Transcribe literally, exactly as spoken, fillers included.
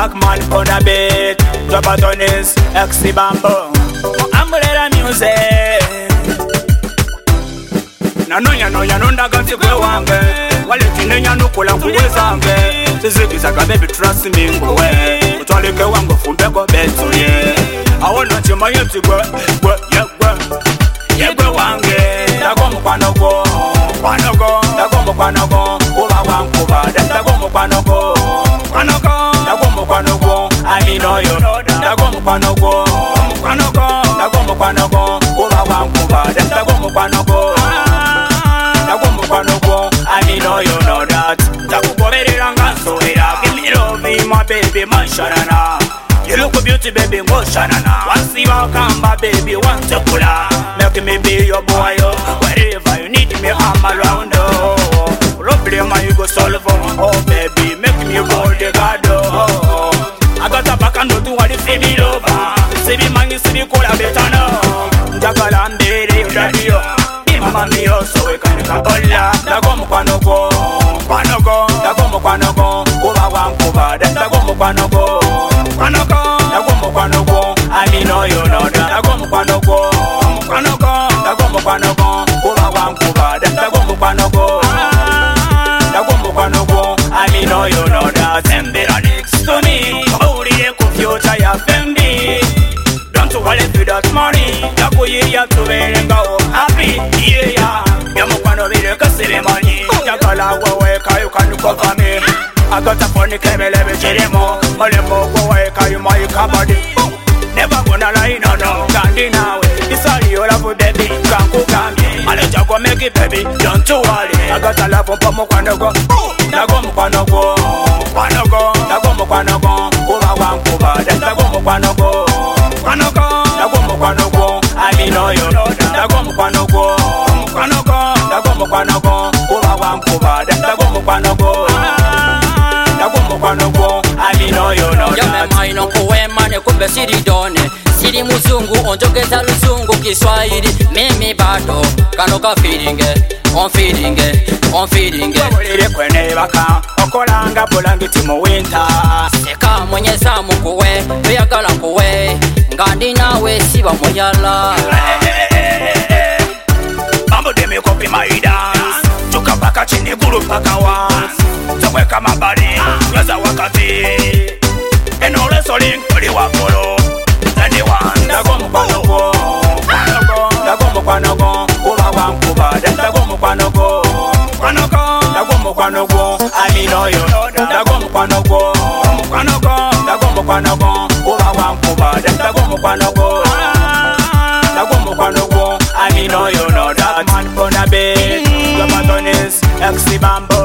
Black man on a beat, drop a tonis, X Bambo. Umbrella music. Nanonya nonya nonda ganti kwe wange. Wale tinenya nukula kuwezange. Sizikizaka baby trust me ngwe. Utwalike wangu fundeko betu ye. Awona chima yeti gwe, gwe, ye gwe. Ye gwe wange. Dagomu kwanogo, kwanogo. Dagomu kwanogo, uba wankuba. Dagomu kwanogo, kwanogo. Dagomu kwanogo, I mean oh you know that. Dagomu kwanogo, kwanogo. Dagomu kwanogo, uba wankuba. Dagomu kwanogo. I mean, oh, you know that. Give me love, my baby, my shanana. You look beauty, baby, go shanana. Once you walk on, my baby, want to pull up. Make me be your boy, oh. Wherever you need me, I'm around, oh. Problem, you go solve, oh, baby, make me roll the god, oh. I got a back and do what you see me over. See me, man, you see me, call a better now. Jagala, I'm dead, daddy, oh. Mama mio so we can kakola dagomu kwanogo kwanogo dagomu kwanogo kuba wankuba dagomu kwanogo kwanogo dagomu kwanogo I mean oh you know that dagomu kwanogo kwanogo dagomu kwanogo kuba wankuba dagomu kwanogo dagomu kwanogo I mean oh you know that sembera next to me uri ku future ya fendi. Don't worry for that money. Yakuyiya tuberenga o happy yeah. Yamukwano bire kasire money. Yakala wewe kayo kanu cover me. I got a funny kemele bechiremo. Malemo wewe kayo my kabadi. Never gonna lie no no. Kandi nawe. Isali yola for baby. Kanku kangi. Ale jago make it baby. Don't you worry. I got a love for mukwano go. Dago mukwano go. Kwano go. Dago mukwano go. Kuba wankuba. Dago mukwano go. Kwanogo, dagomu kwanogo, I mean oh you know that. Dagomu kwanogo, kwanogo, dagomu kwanogo, kuba wankuba. Dagomu kwanogo, dagomu kwanogo, I mean oh you know that. Yame maino kuwe mane kumbe siri done. Siri muzungu onjogeza luzungu kiswahili. Mimi bado kanoka feelinge, on feelinge, on feelinge. Wawulire kwene baka, okolanga bulangiti mu winter. Seka mwenye zamu kuwe, tuyagala kuwe. Ngandi nawe siba moyala. Mambo de me copy my dance. Tuka paka chini guru paka once. Zaweka mabari, yaza wakati. Eno leso link puli wakolo. Anyone, dagomu kwanogo. Kwanogo, dagomu kwanogo. Kuba wankuba, dagomu kwanogo. Kwanogo, dagomu kwanogo. I mean oh you know that. Dagomu kwanogo. Kwanogo, dagomu kwanogo. Kuba wankuba, dagomu kwanogo. Dagomu kwanogo. I mean oh you know that. Man on a beat, Lopatonis, X Bambo.